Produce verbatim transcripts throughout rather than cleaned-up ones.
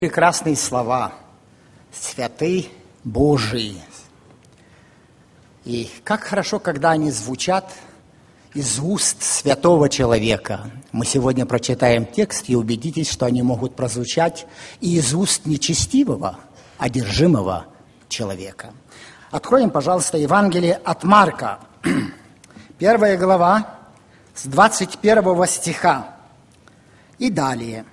Прекрасные слова, святый Божий. И как хорошо, когда они звучат из уст святого человека. Мы сегодня прочитаем текст и убедитесь, что они могут прозвучать и из уст нечестивого, одержимого человека. Откроем, пожалуйста, Евангелие от Марка, первая глава, с двадцать первого стиха и далее.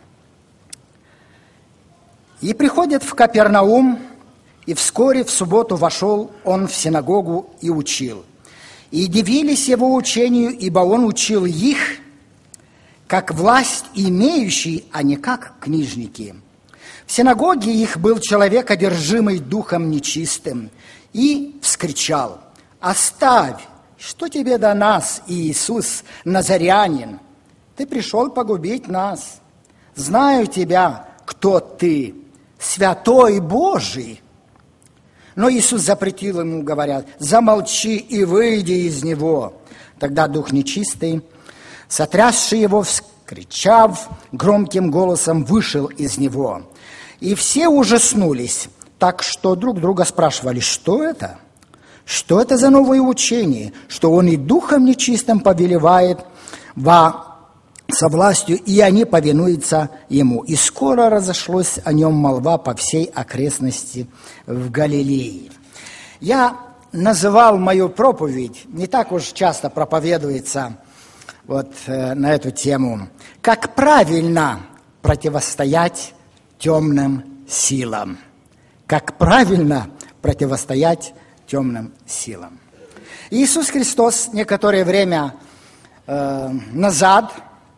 «И приходит в Капернаум, и вскоре в субботу вошел он в синагогу и учил. И дивились его учению, ибо он учил их, как власть имеющий, а не как книжники. В синагоге их был человек, одержимый духом нечистым, и вскричал: «Оставь, что тебе до нас, Иисус, Назарянин? Ты пришел погубить нас. Знаю тебя, кто ты, святой Божий». Но Иисус запретил ему, говоря: «Замолчи и выйди из него». Тогда дух нечистый, сотрясший его, вскричав громким голосом, вышел из него. И все ужаснулись, так что друг друга спрашивали: что это? Что это за новое учение, что он и духом нечистым повелевает во со властью, и они повинуются ему. И скоро разошлась о нем молва по всей окрестности в Галилее. Я называл мою проповедь, не так уж часто проповедуется вот э, на эту тему, как правильно противостоять темным силам. Как правильно противостоять темным силам. Иисус Христос некоторое время э, назад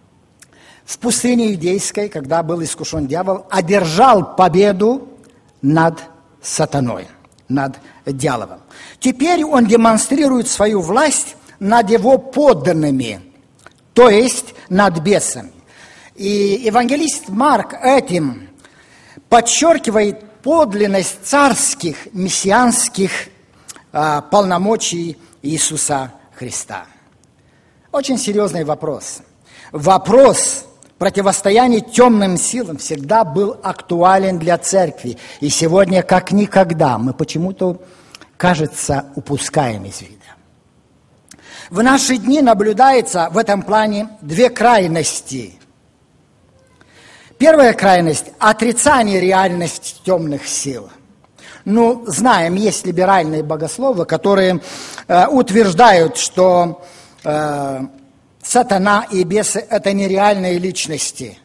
в пустыне Иудейской, когда был искушен дьявол, одержал победу над сатаной, над дьяволом. Теперь он демонстрирует свою власть над его подданными, то есть над бесами. И евангелист Марк этим подчеркивает подлинность царских, мессианских а, полномочий Иисуса Христа. Очень серьезный вопрос. Вопрос противостояние темным силам всегда был актуален для церкви. И сегодня, как никогда, мы почему-то, кажется, упускаем из вида. В наши дни наблюдается в этом плане две крайности. Первая крайность – отрицание реальности темных сил. Ну, знаем, есть либеральные богословы, которые э, утверждают, что э, сатана и бесы – это нереальные личности.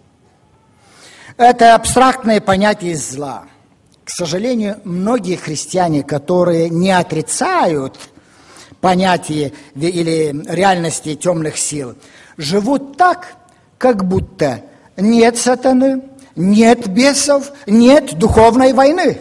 Это абстрактное понятие зла. К сожалению, многие христиане, которые не отрицают понятие или реальности темных сил, живут так, как будто нет сатаны, нет бесов, нет духовной войны.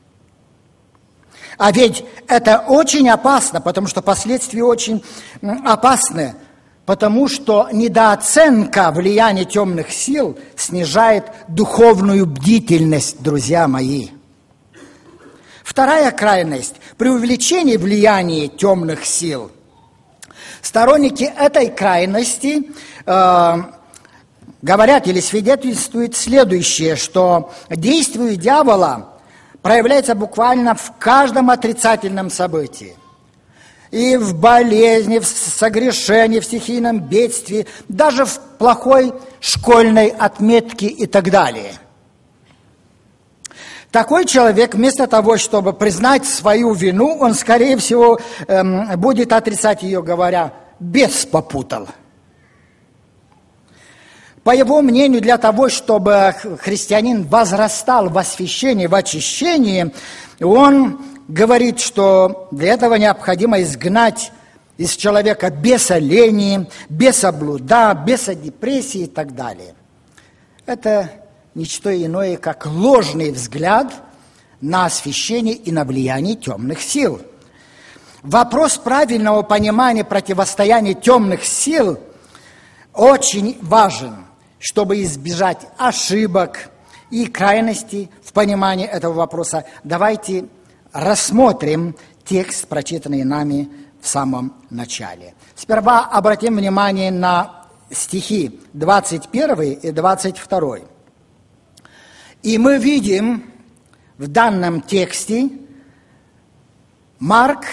А ведь это очень опасно, потому что последствия очень опасны. Потому что недооценка влияния темных сил снижает духовную бдительность, друзья мои. Вторая крайность – преувеличение влияния темных сил. Сторонники этой крайности э, говорят или свидетельствуют следующее, что действие дьявола проявляется буквально в каждом отрицательном событии. И в болезни, в согрешении, в стихийном бедствии, даже в плохой школьной отметке и так далее. Такой человек, вместо того, чтобы признать свою вину, он, скорее всего, эм, будет отрицать ее, говоря: «Бес попутал». По его мнению, для того, чтобы христианин возрастал в освящении, в очищении, он говорит, что для этого необходимо изгнать из человека беса лени, беса блуда, беса депрессии и так далее. Это ничто иное, как ложный взгляд на освящение и на влияние темных сил. Вопрос правильного понимания противостояния темных сил очень важен, чтобы избежать ошибок и крайностей в понимании этого вопроса. Давайте рассмотрим текст, прочитанный нами в самом начале. Сперва обратим внимание на стихи двадцать первый и двадцать второй. И мы видим в данном тексте, Марк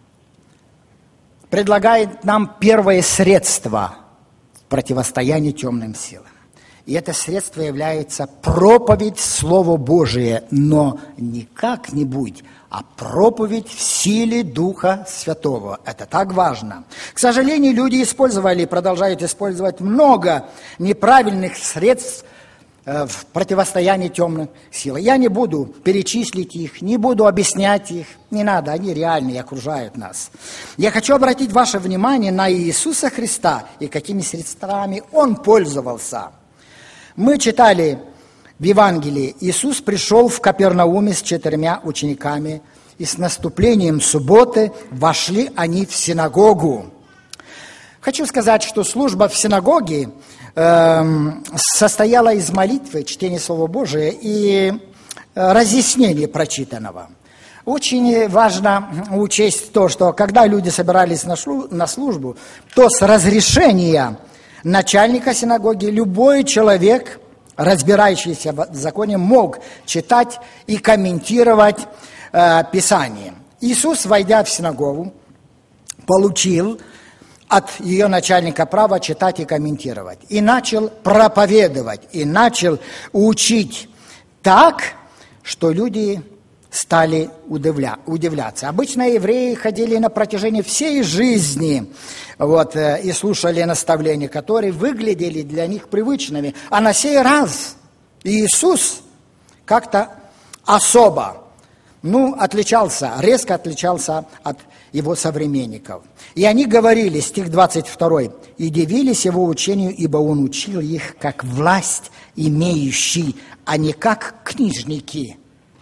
предлагает нам первое средство противостояния темным силам. И это средство является проповедь Слова Божия, но не как-нибудь, а проповедь в силе Духа Святого. Это так важно. К сожалению, люди использовали и продолжают использовать много неправильных средств в противостоянии темным силам. Я не буду перечислить их, не буду объяснять их. Не надо, они реальные, окружают нас. Я хочу обратить ваше внимание на Иисуса Христа и какими средствами Он пользовался. Мы читали в Евангелии, Иисус пришел в Капернауме с четырьмя учениками, и с наступлением субботы вошли они в синагогу. Хочу сказать, что служба в синагоге э, состояла из молитвы, чтения Слова Божия и э, разъяснения прочитанного. Очень важно учесть то, что когда люди собирались на, шлу, на службу, то с разрешения начальника синагоги любой человек, разбирающийся в законе, мог читать и комментировать э, Писание. Иисус, войдя в синагогу, получил от ее начальника право читать и комментировать. И начал проповедовать, и начал учить так, что люди стали удивля, удивляться. Обычно евреи ходили на протяжении всей жизни вот, и слушали наставления, которые выглядели для них привычными. А на сей раз Иисус как-то особо, ну, отличался, резко отличался от его современников. И они говорили, стих двадцать два, «И дивились его учению, ибо он учил их как власть имеющий, а не как книжники».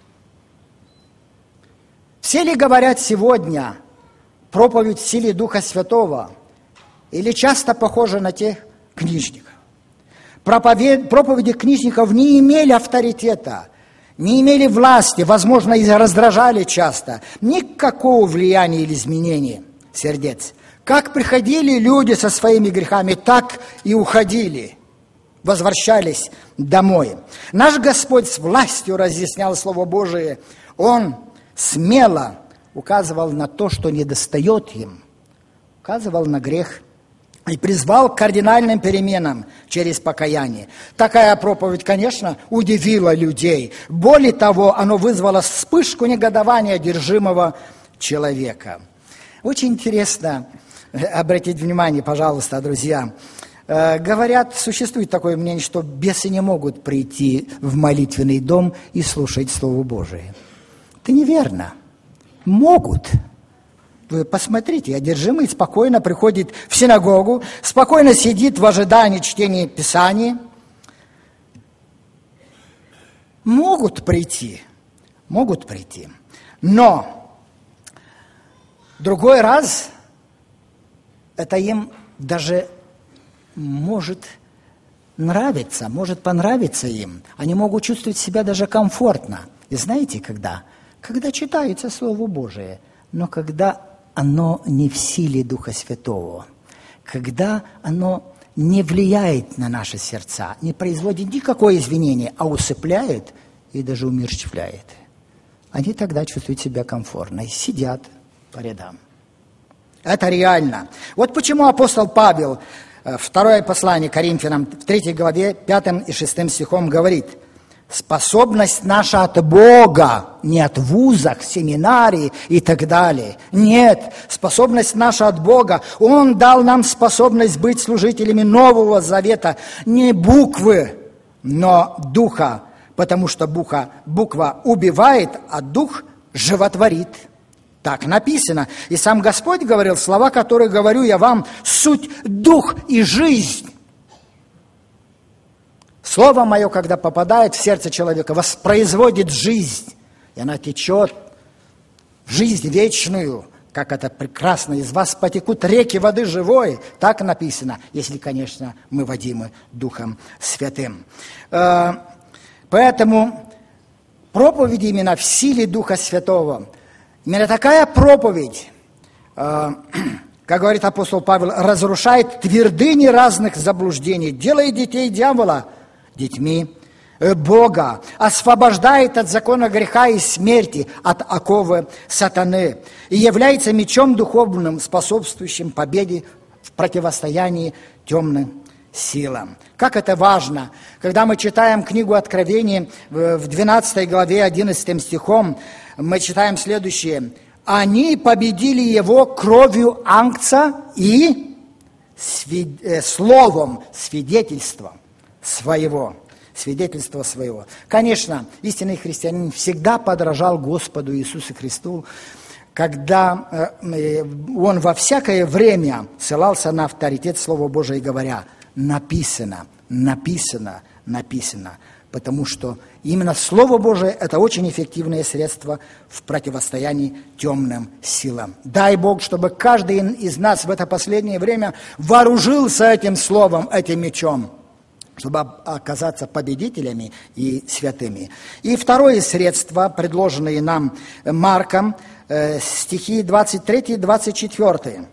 Все ли говорят сегодня проповедь в силе Духа Святого, или часто похожи на тех книжников? Проповед... Проповеди книжников не имели авторитета, не имели власти, возможно, и раздражали часто. Никакого влияния или изменения сердец. Как приходили люди со своими грехами, так и уходили, возвращались домой. Наш Господь с властью разъяснял Слово Божие. Он смело указывал на то, что недостает им, указывал на грех и призвал к кардинальным переменам через покаяние. Такая проповедь, конечно, удивила людей. Более того, оно вызвало вспышку негодования одержимого человека. Очень интересно обратить внимание, пожалуйста, друзья. Говорят, существует такое мнение, что бесы не могут прийти в молитвенный дом и слушать Слово Божие. Это неверно. Могут. Вы посмотрите, одержимый спокойно приходит в синагогу, спокойно сидит в ожидании чтения Писания. Могут прийти. Могут прийти. Но другой раз это им даже может нравиться, может понравиться им. Они могут чувствовать себя даже комфортно. И знаете, когда? Когда читается Слово Божие, но когда оно не в силе Духа Святого, когда оно не влияет на наши сердца, не производит никакое извинение, а усыпляет и даже умерщвляет. Они тогда чувствуют себя комфортно и сидят по рядам. Это реально. Вот почему апостол Павел, второе послание Коринфянам, в третьей главе, пятым и шестым стихом говорит: способность наша от Бога, не от вузах, семинарий и так далее. Нет, способность наша от Бога. Он дал нам способность быть служителями Нового Завета. Не буквы, но духа, потому что буква, буква убивает, а дух животворит. Так написано. И сам Господь говорил, слова, которые говорю я вам, суть дух и жизнь. Слово мое, когда попадает в сердце человека, воспроизводит жизнь. И она течет в жизнь вечную, как это прекрасно. Из вас потекут реки воды живой. Так написано, если, конечно, мы водимы Духом Святым. Поэтому проповедь именно в силе Духа Святого. Именно такая проповедь, как говорит апостол Павел, разрушает твердыни разных заблуждений, делает детей дьявола детьми Бога, освобождает от закона греха и смерти, от оковы сатаны, и является мечом духовным, способствующим победе в противостоянии темным силам. Как это важно, когда мы читаем книгу Откровения в двенадцатой главе, одиннадцатым стихом, мы читаем следующее. «Они победили его кровью ангца и свид... э, словом, свидетельством своего». Свидетельство своего. Конечно, истинный христианин всегда подражал Господу Иисусу Христу, когда э, он во всякое время ссылался на авторитет Слова Божия, говоря: написано, написано, написано. Потому что именно Слово Божие – это очень эффективное средство в противостоянии темным силам. Дай Бог, чтобы каждый из нас в это последнее время вооружился этим Словом, этим мечом, чтобы оказаться победителями и святыми. И второе средство, предложенное нам Марком, э, стихи двадцать три двадцать четыре.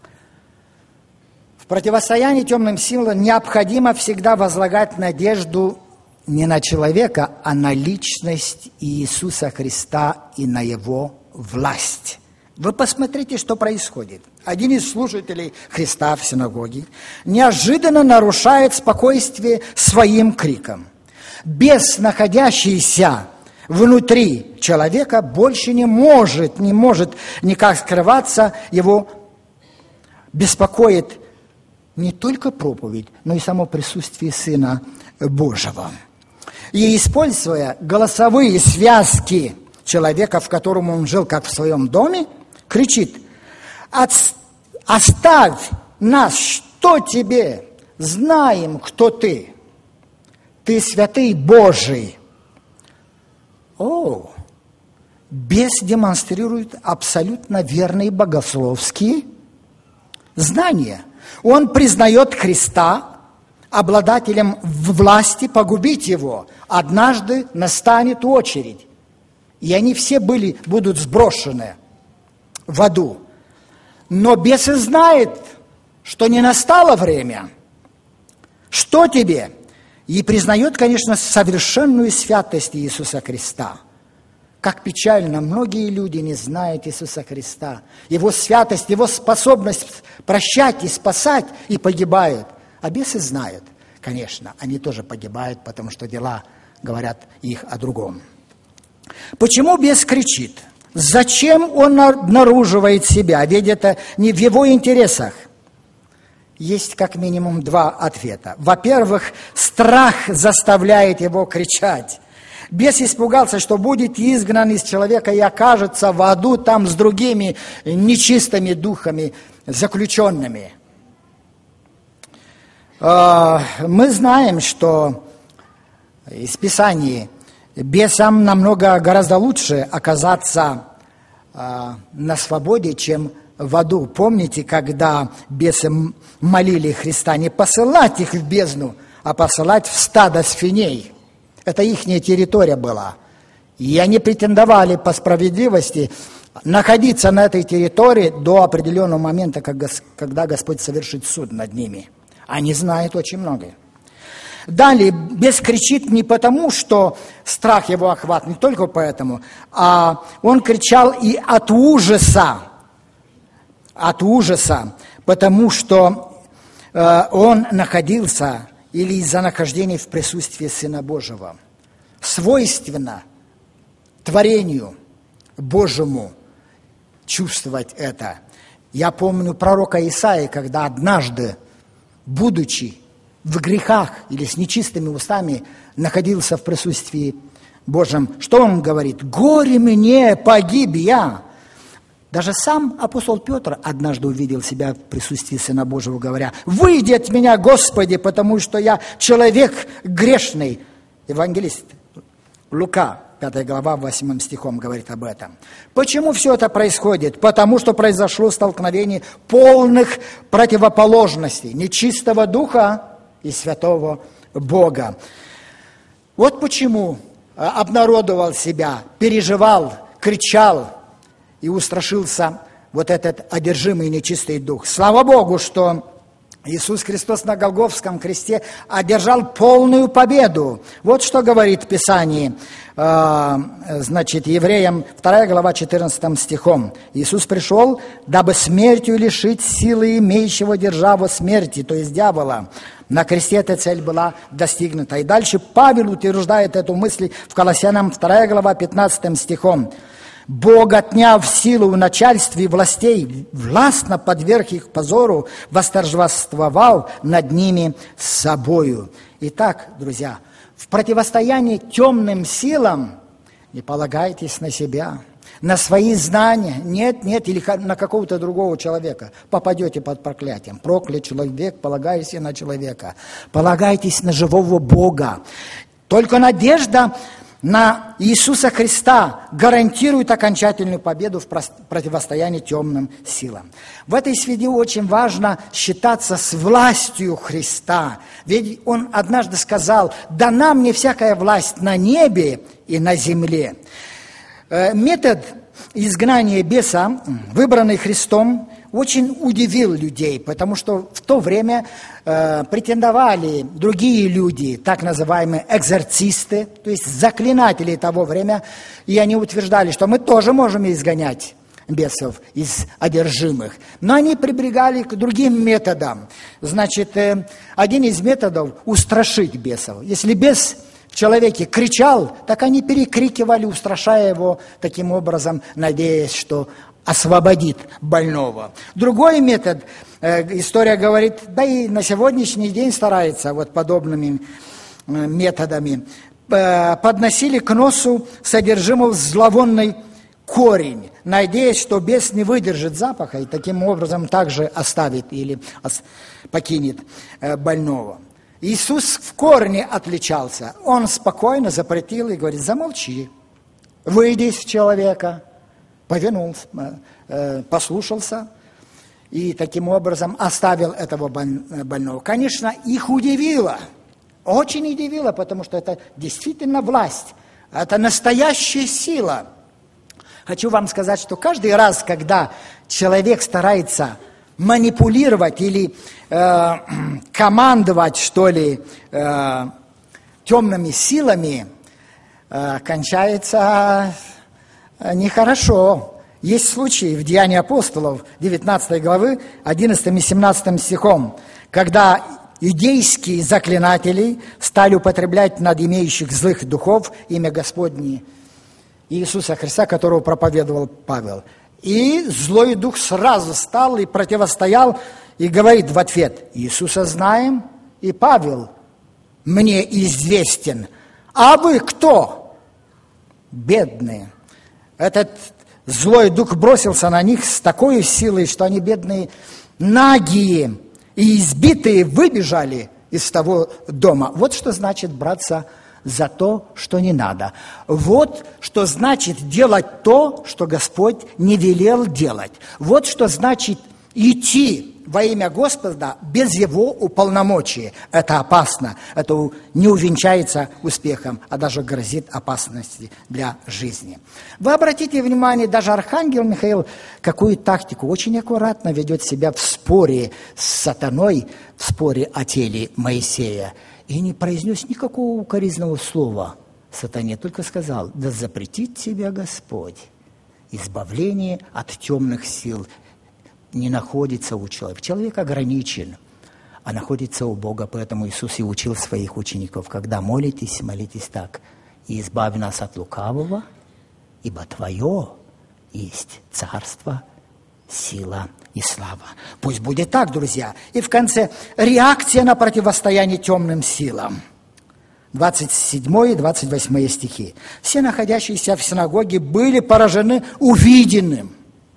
В противостоянии темным силам необходимо всегда возлагать надежду не на человека, а на личность Иисуса Христа и на Его власть. Вы посмотрите, что происходит. Один из служителей Христа в синагоге неожиданно нарушает спокойствие своим криком. Бес, находящийся внутри человека, больше не может, не может никак скрываться, его беспокоит не только проповедь, но и само присутствие Сына Божьего. И используя голосовые связки человека, в котором он жил, как в своем доме, кричит: «Оставь нас, что тебе? Знаем, кто ты. Ты святый Божий». О, бес демонстрирует абсолютно верные богословские знания. Он признает Христа обладателем власти погубить его. Однажды настанет очередь, и они все были, будут сброшены в аду. Но бес знает, что не настало время. Что тебе? И признает, конечно, совершенную святость Иисуса Христа. Как печально, многие люди не знают Иисуса Христа. Его святость, Его способность прощать и спасать, и погибают. А бесы знают, конечно, они тоже погибают, потому что дела говорят их о другом. Почему бес кричит? Зачем он обнаруживает себя? Ведь это не в его интересах. Есть как минимум два ответа. Во-первых, страх заставляет его кричать. Бес испугался, что будет изгнан из человека и окажется в аду там с другими нечистыми духами, заключенными. Мы знаем, что из Писания бесам намного гораздо лучше оказаться на свободе, чем в аду. Помните, когда бесы молили Христа не посылать их в бездну, а посылать в стадо свиней? Это их территория была. И они претендовали по справедливости находиться на этой территории до определенного момента, когда Господь совершит суд над ними. Они знают очень многое. Далее, бес кричит не потому, что страх его охват, не только поэтому, а он кричал и от ужаса. От ужаса, потому что э, он находился или из-за нахождения в присутствии Сына Божьего. Свойственно творению Божьему чувствовать это. Я помню пророка Исаии, когда однажды, будучи в грехах или с нечистыми устами, находился в присутствии Божьем. Что он говорит? «Горе мне, погиб я!» Даже сам апостол Петр однажды увидел себя в присутствии Сына Божьего, говоря: «Выйди от меня, Господи, потому что я человек грешный». Евангелист Лука, пятая глава, восьмым стихом говорит об этом. Почему все это происходит? Потому что произошло столкновение полных противоположностей, нечистого духа и святого Бога. Вот почему обнародовал себя, переживал, кричал и устрашился вот этот одержимый нечистый дух. Слава Богу, что Иисус Христос на Голгофском кресте одержал полную победу. Вот что говорит Писание, значит, Евреям вторая глава четырнадцатым стихом. Иисус пришел, дабы смертью лишить силы имеющего державу смерти, то есть дьявола. На кресте эта цель была достигнута. И дальше Павел утверждает эту мысль в Колоссянам вторая глава пятнадцатым стихом. Бог, отняв силу в начальстве властей, властно подверг их позору, восторжествовал над ними собою. Итак, друзья, в противостоянии темным силам не полагайтесь на себя, на свои знания. Нет, нет, или на какого-то другого человека. Попадете под проклятием. Проклят человек, полагайся на человека. Полагайтесь на живого Бога. Только надежда на Иисуса Христа гарантирует окончательную победу в противостоянии темным силам. В этой связи очень важно считаться с властью Христа. Ведь Он однажды сказал: «Дана мне всякая власть на небе и на земле». Метод изгнания беса, выбранный Христом, очень удивил людей, потому что в то время э, претендовали другие люди, так называемые экзорцисты, то есть заклинатели того времени, и они утверждали, что мы тоже можем изгонять бесов из одержимых. Но они прибегали к другим методам. Значит, э, один из методов – устрашить бесов. Если бес в человеке кричал, так они перекрикивали, устрашая его таким образом, надеясь, что освободит больного. Другой метод, э, история говорит, да и на сегодняшний день старается вот подобными э, методами, э, подносили к носу содержимого зловонный корень, надеясь, что бес не выдержит запаха и таким образом также оставит или ос- покинет э, больного. Иисус в корне отличался. Он спокойно запретил и говорит: замолчи, выйди из человека. Повинулся, послушался и таким образом оставил этого больного. Конечно, их удивило, очень удивило, потому что это действительно власть, это настоящая сила. Хочу вам сказать, что каждый раз, когда человек старается манипулировать или э, командовать, что ли, э, темными силами, э, кончается нехорошо. Есть случаи в Деянии апостолов, девятнадцатой главы, одиннадцатым и семнадцатым стихом, когда иудейские заклинатели стали употреблять над имеющих злых духов имя Господне Иисуса Христа, которого проповедовал Павел. И злой дух сразу стал и противостоял, и говорит в ответ: Иисуса знаем, и Павел мне известен. А вы кто? Бедные. Этот злой дух бросился на них с такой силой, что они, бедные, нагие и избитые, выбежали из того дома. Вот что значит браться за то, что не надо. Вот что значит делать то, что Господь не велел делать. Вот что значит идти во имя Господа без Его уполномочия. Это опасно. Это не увенчается успехом, а даже грозит опасностью для жизни. Вы обратите внимание, даже архангел Михаил какую тактику очень аккуратно ведет себя в споре с сатаной, в споре о теле Моисея. И не произнес никакого укоризного слова сатане, только сказал: да запретит тебя Господь. Избавление от темных сил не находится у человека. Человек ограничен, а находится у Бога. Поэтому Иисус и учил своих учеников: когда молитесь, молитесь так: и избави нас от лукавого, ибо Твое есть царство, сила и слава. Пусть будет так, друзья. И в конце реакция на противостояние темным силам. двадцать седьмой и двадцать восьмой стихи. Все находящиеся в синагоге были поражены увиденным.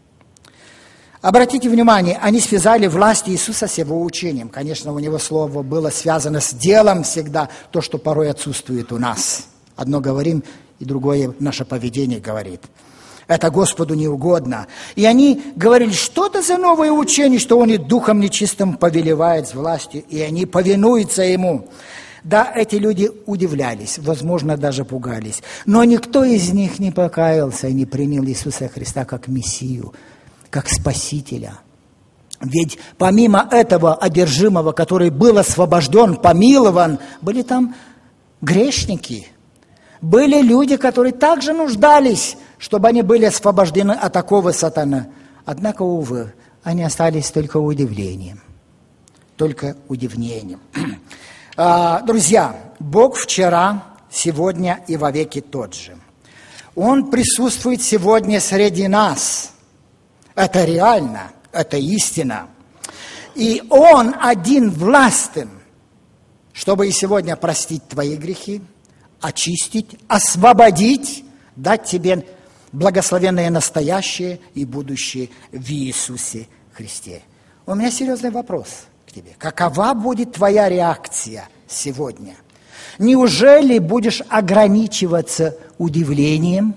Обратите внимание, они связали власть Иисуса с Его учением. Конечно, у Него слово было связано с делом всегда, то, что порой отсутствует у нас. Одно говорим, и другое наше поведение говорит. Это Господу не угодно. И они говорили: что это за новое учение, что Он и духом нечистым повелевает с властью, и они повинуются Ему. Да, эти люди удивлялись, возможно, даже пугались. Но никто из них не покаялся и не принял Иисуса Христа как Мессию, как Спасителя. Ведь помимо этого одержимого, который был освобожден, помилован, были там грешники. Были люди, которые также нуждались, чтобы они были освобождены от такого сатаны. Однако, увы, они остались только удивлением. Только удивлением. Друзья, Бог вчера, сегодня и вовеки тот же. Он присутствует сегодня среди нас. Это реально, это истина. И Он один властен, чтобы и сегодня простить твои грехи, очистить, освободить, дать тебе благословенное настоящее и будущее в Иисусе Христе. У меня серьезный вопрос к тебе. Какова будет твоя реакция сегодня? Неужели будешь ограничиваться удивлением,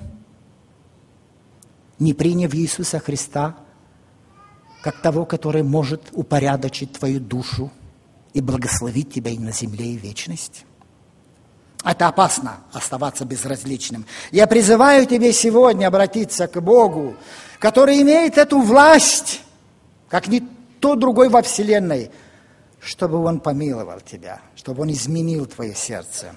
не приняв Иисуса Христа, как того, который может упорядочить твою душу и благословить тебя и на земле, и в вечность? Это опасно оставаться безразличным. Я призываю тебя сегодня обратиться к Богу, который имеет эту власть, как никто другой во вселенной, чтобы Он помиловал тебя, чтобы Он изменил твое сердце.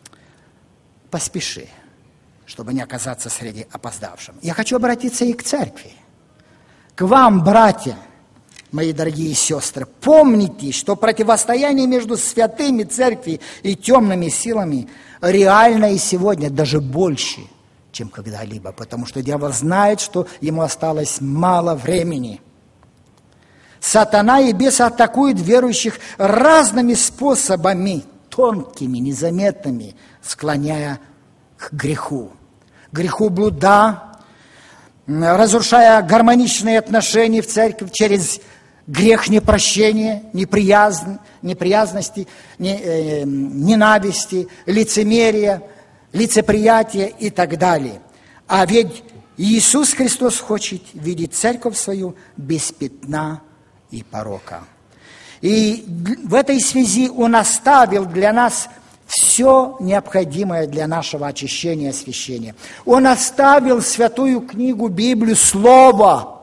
Поспеши, чтобы не оказаться среди опоздавших. Я хочу обратиться и к церкви, к вам, братья, мои дорогие сестры. Помните, что противостояние между святыми церкви и темными силами реально и сегодня даже больше, чем когда-либо, потому что дьявол знает, что ему осталось мало времени. Сатана и бесы атакуют верующих разными способами, тонкими, незаметными, склоняя к греху. Греху блуда, разрушая гармоничные отношения в церкви через грех непрощения, неприязнь, неприязности, не, э, ненависти, лицемерия, лицеприятия и так далее. А ведь Иисус Христос хочет видеть церковь свою без пятна и порока. И в этой связи Он оставил для нас все необходимое для нашего очищения и освящения. Он оставил святую книгу, Библию, Слово.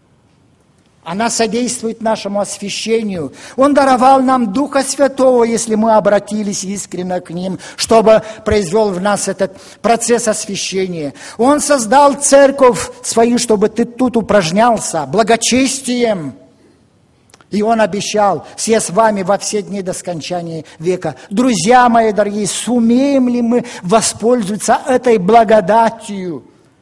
Она содействует нашему освящению. Он даровал нам Духа Святого, если мы обратились искренне к Ним, чтобы произвел в нас этот процесс освящения. Он создал церковь свою, чтобы ты тут упражнялся благочестием. И Он обещал: «Все с вами во все дни до скончания века». Друзья мои дорогие, сумеем ли мы воспользоваться этой благодатью,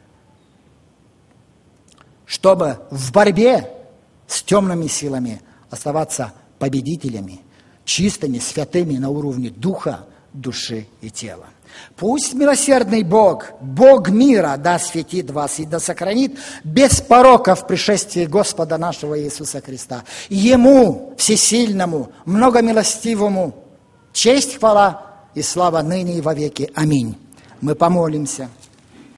чтобы в борьбе с темными силами оставаться победителями, чистыми, святыми на уровне духа, души и тела? Пусть милосердный Бог, Бог мира, да осветит вас и да сохранит без порока в пришествии Господа нашего Иисуса Христа. Ему, всесильному, многомилостивому, честь, хвала и слава ныне и вовеки. Аминь. Мы помолимся.